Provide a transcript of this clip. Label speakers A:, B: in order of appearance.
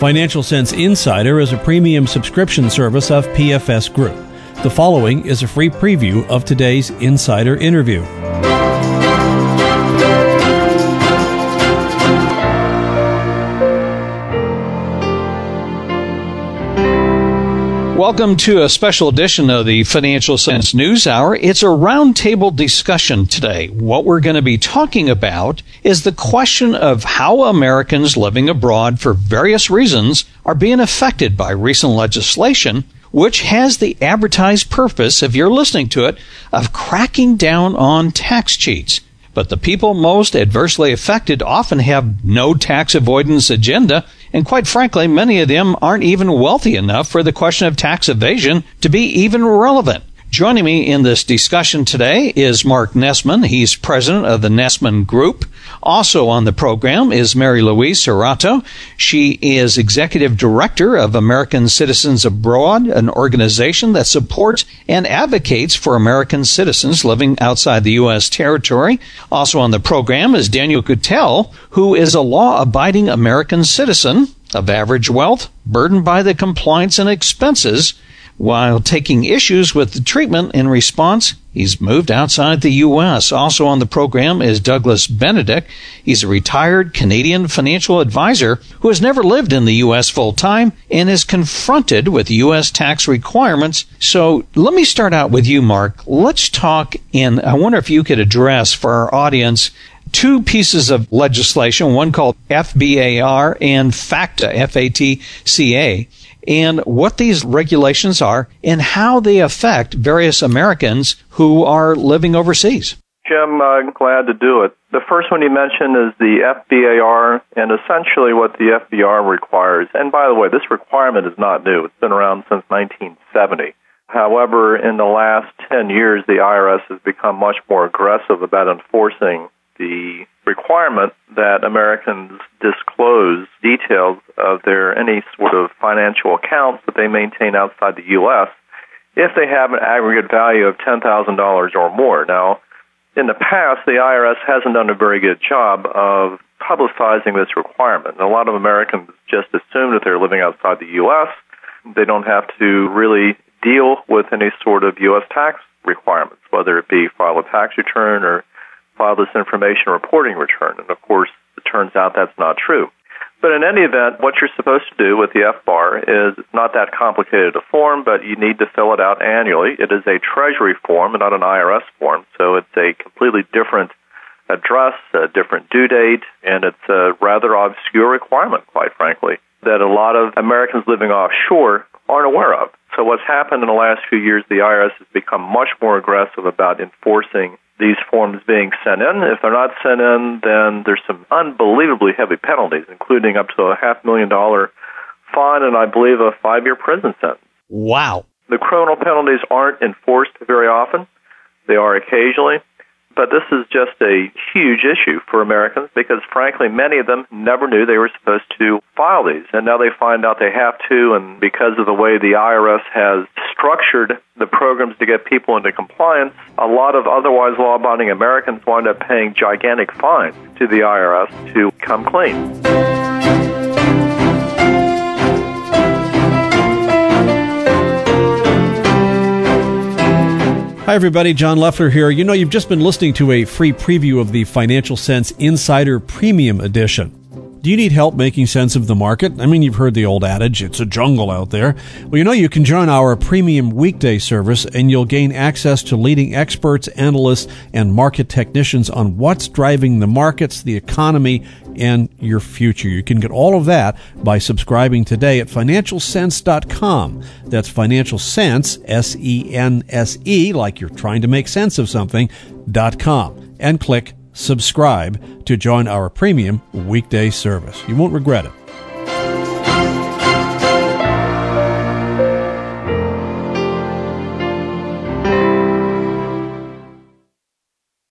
A: Financial Sense Insider is a premium subscription service of PFS Group. The following is a free preview of today's insider interview.
B: Welcome to a special edition of the Financial Sense News Hour. It's a roundtable discussion today. What we're going to be talking about is the question of how Americans living abroad for various reasons are being affected by recent legislation, which has the advertised purpose, if you're listening to it, of cracking down on tax cheats. But the people most adversely affected often have no tax avoidance agenda, and quite frankly, many of them aren't even wealthy enough for the question of tax evasion to be even relevant. Joining me in this discussion today is Mark Nessman. He's president of the Nessman Group. Also on the program is Mary Louise Serrato. She is executive director of American Citizens Abroad, an organization that supports and advocates for American citizens living outside the U.S. territory. Also on the program is Daniel Guttell, who is a law-abiding American citizen of average wealth, burdened by the compliance and expenses. While taking issues with the treatment in response, he's moved outside the U.S. Also on the program is Douglas Benedict. He's a retired Canadian financial advisor who has never lived in the U.S. full-time and is confronted with U.S. tax requirements. So let me start out with you, Mark. Let's talk, and I wonder if you could address for our audience two pieces of legislation, one called FBAR and FATCA, F-A-T-C-A, and what these regulations are and how they affect various Americans who are living overseas.
C: Jim, I'm glad to do it. The first one you mentioned is the FBAR, and essentially what the FBAR requires. And by the way, this requirement is not new. It's been around since 1970. However, in the last 10 years, the IRS has become much more aggressive about enforcing the requirement that Americans disclose details of their any sort of financial accounts that they maintain outside the U.S. if they have an aggregate value of $10,000 or more. Now, in the past, the IRS hasn't done a very good job of publicizing this requirement. And a lot of Americans just assume that they're living outside the U.S. They don't have to really deal with any sort of U.S. tax requirements, whether it be file a tax return or file this information reporting return. And of course, it turns out that's not true. But in any event, what you're supposed to do with the FBAR is it's not that complicated a form, but you need to fill it out annually. It is a Treasury form and not an IRS form, so it's a completely different address, a different due date, and it's a rather obscure requirement, quite frankly, that a lot of Americans living offshore aren't aware of. So what's happened in the last few years, the IRS has become much more aggressive about enforcing these forms being sent in. If they're not sent in, then there's some unbelievably heavy penalties, including up to a $500,000 fine and I believe a 5-year prison sentence.
B: Wow.
C: The criminal penalties aren't enforced very often. They are occasionally. But this is just a huge issue for Americans because, frankly, many of them never knew they were supposed to file these. And now they find out they have to, and because of the way the IRS has structured the programs to get people into compliance, a lot of otherwise law-abiding Americans wind up paying gigantic fines to the IRS to come clean.
A: Hi, everybody. John Leffler here. You know, you've just been listening to a free preview of the Financial Sense Insider Premium Edition. Do you need help making sense of the market? I mean, you've heard the old adage, it's a jungle out there. Well, you know, you can join our premium weekday service and you'll gain access to leading experts, analysts, and market technicians on what's driving the markets, the economy, and your future. You can get all of that by subscribing today at financialsense.com. That's Financial Sense, S-E-N-S-E, like you're trying to make sense of something, .com, and click subscribe to join our premium weekday service. You won't regret it.